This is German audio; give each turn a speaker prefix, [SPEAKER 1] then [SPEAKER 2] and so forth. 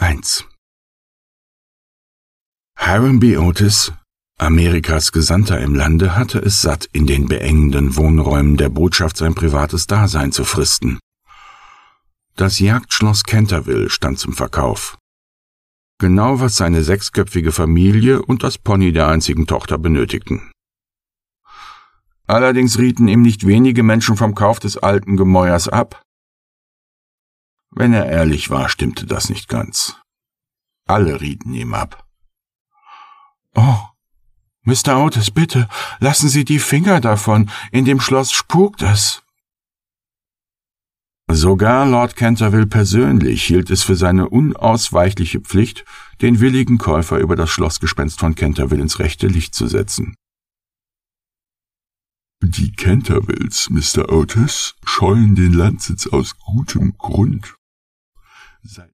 [SPEAKER 1] 1. Hiram B. Otis, Amerikas Gesandter im Lande, hatte es satt, in den beengenden Wohnräumen der Botschaft sein privates Dasein zu fristen. Das Jagdschloss Canterville stand zum Verkauf. Genau was seine 6-köpfige Familie und das Pony der einzigen Tochter benötigten. Allerdings rieten ihm nicht wenige Menschen vom Kauf des alten Gemäuers ab. Wenn er ehrlich war, stimmte das nicht ganz. Alle rieten ihm ab. »Oh, Mr. Otis, bitte, lassen Sie die Finger davon, in dem Schloss spukt es.« Sogar Lord Canterville persönlich hielt es für seine unausweichliche Pflicht, den willigen Käufer über das Schlossgespenst von Canterville ins rechte Licht zu setzen. »Die Cantervilles, Mr. Otis, scheuen den Landsitz aus gutem Grund.